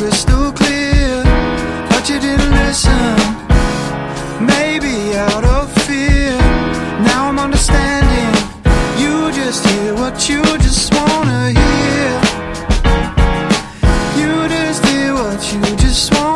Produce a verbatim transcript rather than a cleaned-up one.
crystal clear, but you didn't listen. Maybe out of fear, now I'm understanding. You just hear what you just wanna hear. You just hear what you just wanna